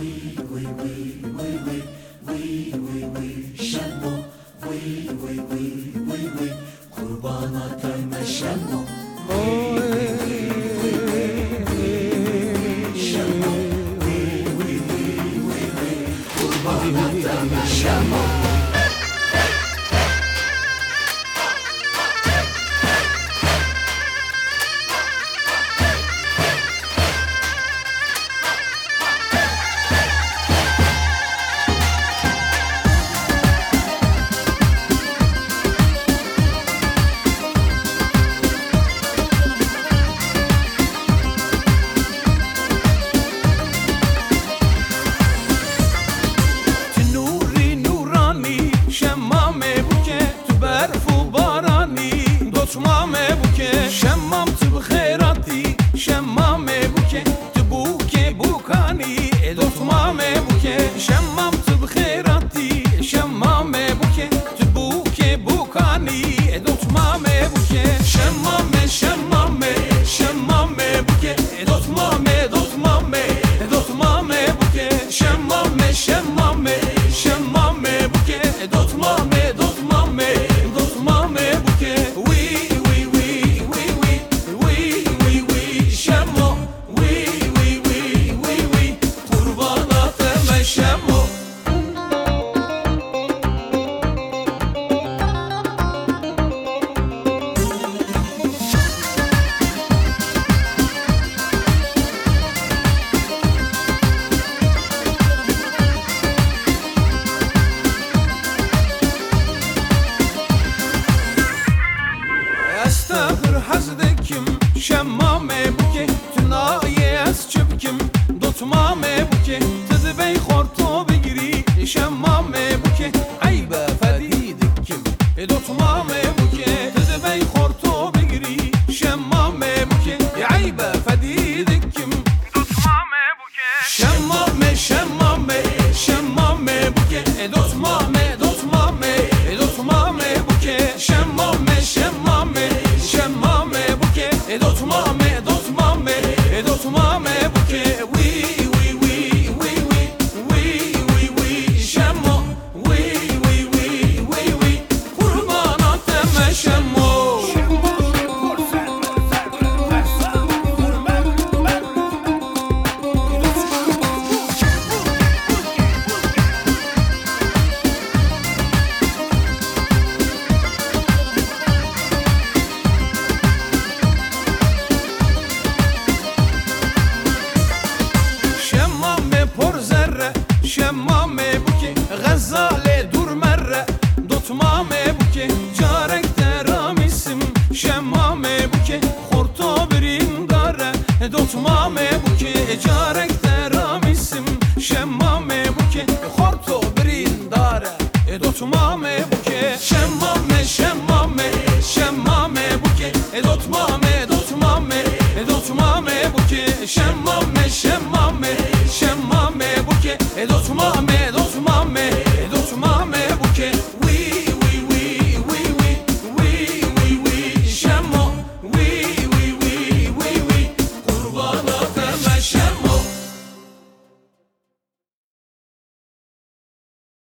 Kurbana dönme Şemmo. Kurbana dönme Şemmo. Mame buke şemmam tıb khairati şemmame buke tbuke bukani edot mame buke şemmam tıb khairati şemmame buke tbuke bukani edot mame buke şemmame şemmame şemmame buke edot mame edot mame buke şemmame şemmame şemmame buke edot mame edot mame buke استغفر حزدكم شمامه بوكي تناي اسچبكم دوتمامه بوكي تدبي خورتو بگري شمامه بوكي عيب فديدكم دوتمامه بوكي تدبي خورتو بگري شمامه بوكي عيب فديدكم دوتمامه بوكي شمامه شمامه شمامه بوكي دوتمامه دوتمامه بوكي شمامه شمامه شمامه بوكي edot mame buke wi şemmo wi kurbana teme şemmo شمامه بوكي غزالة دور مرة دوت مامه بوكي جارك ترامسم شمامه بوكي خورتو برين داره دوت مامه